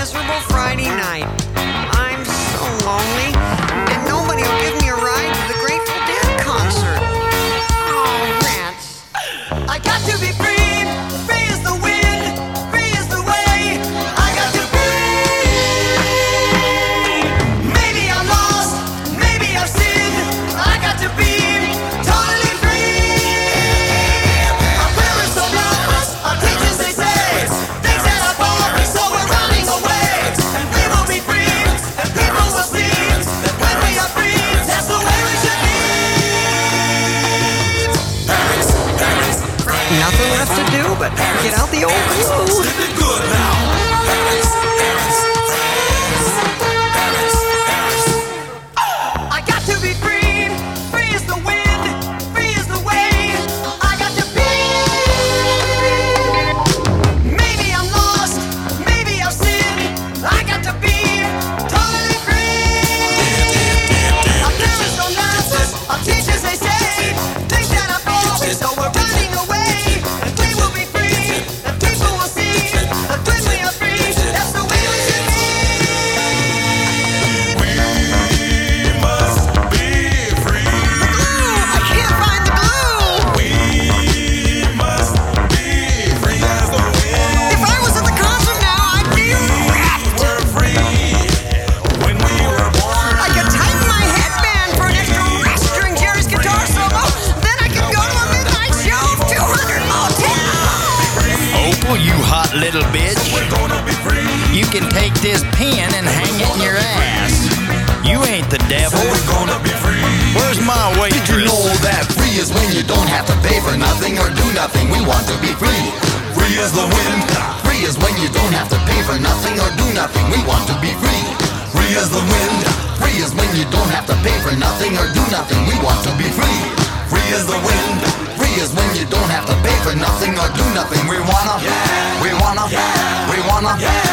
miserable Friday night. I'm so lonely, and nobody will give me a ride to the Grateful Dead concert. Oh, rats. I got to be free, free as the wind, free as the way. I got to be. Maybe I'm lost, maybe I've sinned. I got to be totally free. Our parents don't know us, our teachers they say things that are boring, so we're running away. And we will be free, and people will see that when we are free, that's the way we should be. Nothing left to do but get out the old glue. Good now. I got to be free, free as the wind, free as the way. I got to be. Maybe I'm lost, maybe I've sinned. I got to be totally free. Our parents don't love us, our teachers they say things that are boring, so we're running away. And we will be free, and people will see that when we are free, that's the way we should be. We must be free. I can't find the glue. We must be free as the wind. If I was at the concert now, I'd be wrapped. We're free when we were born. I could tighten my headband for an extra rest during Jerry's guitar solo. Then I could go to a midnight show of 200 Motel. Oh, you hot little bitch. We're gonna be free. You can take this pin and hang it in your ass. You ain't the devil. We're gonna be free. Where's my Did you waitress? know that free is when you don't have to pay for nothing or do nothing? We want to be free. Free as the wind. Free is when you don't have to pay for nothing or do nothing. We want to be free. Free as the wind. Free is when you don't have to pay for nothing or do nothing. We want to be free. Free as the wind. Free is when you don't have to pay for nothing or do nothing. We wanna, we wanna, we wanna.